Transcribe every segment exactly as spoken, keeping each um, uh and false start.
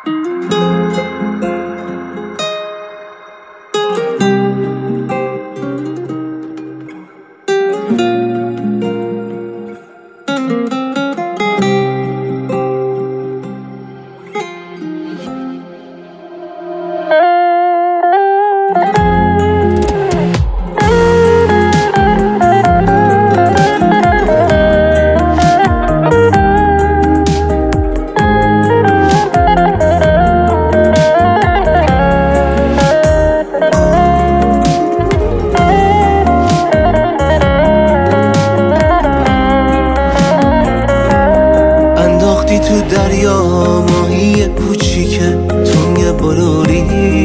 تو دریا ماهی کوچیکه تنگ بلوری،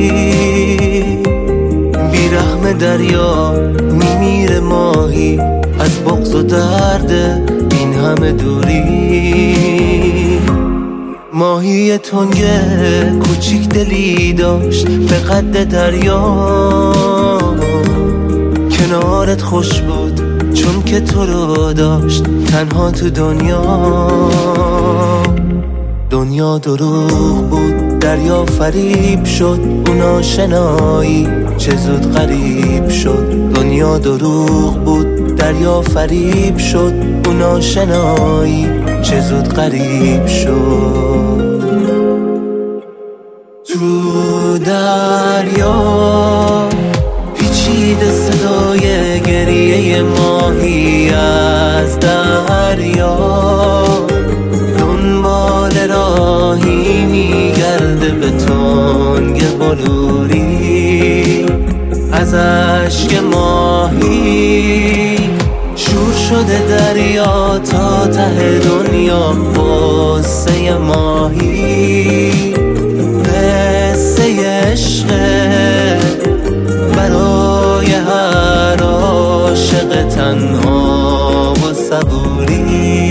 بیرحم دریا میمیره ماهی از بغض و درد این همه دوری. ماهی تنگ کوچیک دلی داشت به قد دریا، کنارت خوش بود چون که تو رو داشت تنها تو دنیا. دنیا دروغ بود دریا فریب شد اون آشنایی چه زود غریب شد. دنیا دروغ بود دریا فریب شد اون آشنایی چه زود غریب شد. تو دریا پیچیده صدای گریه ماهی از دریا، دنبال راهی میگرده به تنگ بلوری. از اشک ماهی شور شده دریا تا ته دنیا، قصه ماهی قصه عشق برای هر عاشق تنها و صبوری.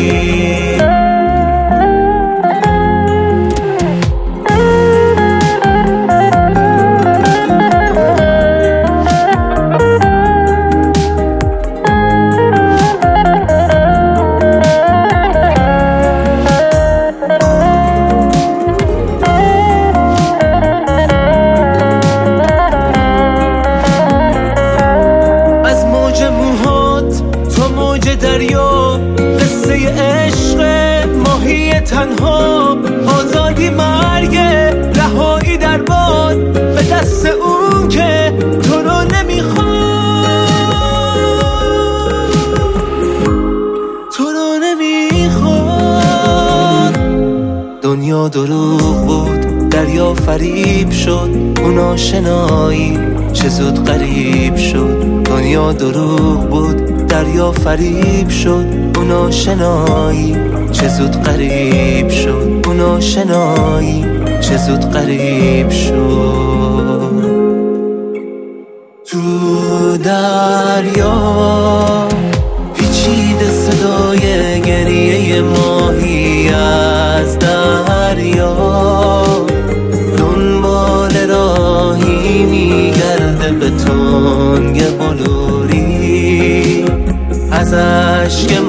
دریا قصه عشق ماهی تنها، آزادی مرگ رهایی در باد به دست اون که تو رو نمیخواد، تو رو نمیخواد. دنیا دروغ بود دریا فریب شد اون آشنایی چه زود غریب شد. دنیا دروغ بود دریا فریب شد اون آشنایی چه زود غریب شد. اون آشنایی چه زود غریب شد. تو دریا پیچیده صدای گریه ماهی از دریا، دنبال راهی میگرده به تنگ بلوری. از اشک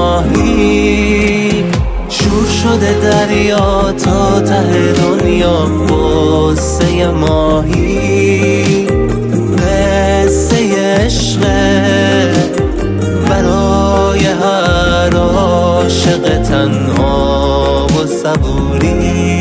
ماهی شور شده دریا تا ته دنیا، قصه ماهی قصه عشق برای هر عاشق تنها و صبوری.